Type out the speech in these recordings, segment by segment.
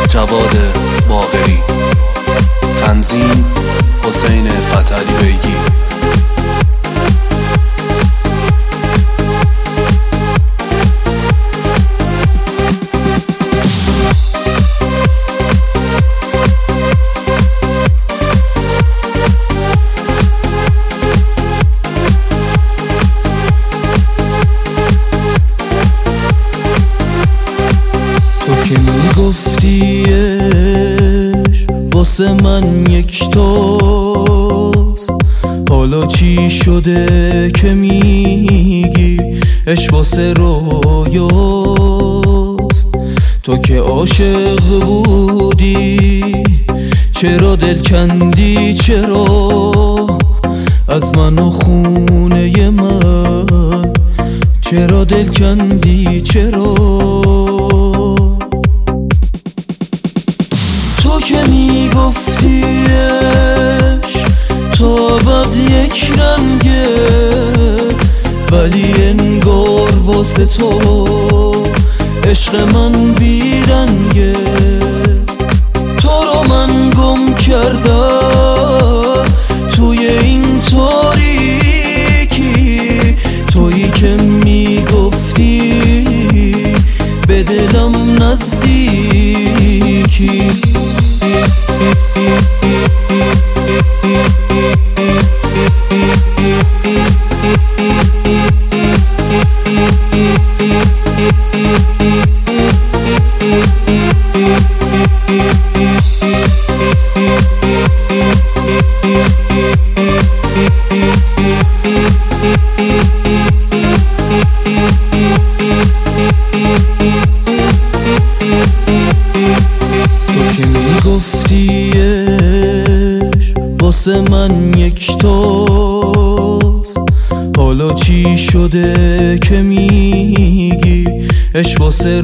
جواد باقری، تنظیم حسین فتحعلی بیگی. تو که میگفتیش واسه من یک توست، حالا چی شده که میگی اش واسه رویاست؟ تو که عاشق بودی چرا دل کندی؟ چرا از من و خونه من چرا دل کندی؟ چرا تو که میگفتیش تا بعد یک رنگه، ولی انگار واسه تو عشق من بیرنگه. تو رو من گم کردم توی این تاریکی، تویی که میگفتی به دلم نزدیکی. گفتیش واسه من یک توست، حالا چی شده که میگی اش واسه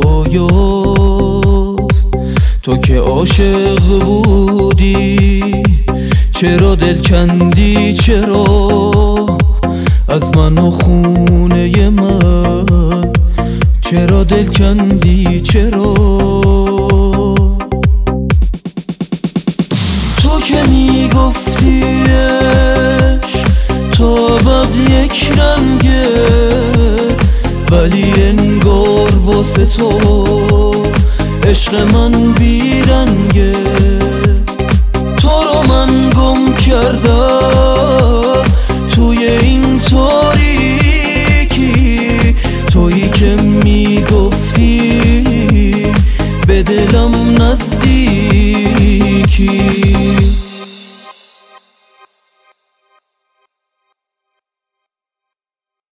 رویاست؟ تو که عاشق بودی چرا دل کندی؟ چرا از من و خونه من چرا دل کندی؟ چرا تو که میگفتیش تا بعد یک رنگه، ولی انگار واسه تو عشق من بیرنگه. تو رو من گم کردم توی این تاریکی، تویی که میگفتی به دلم نزدیکی.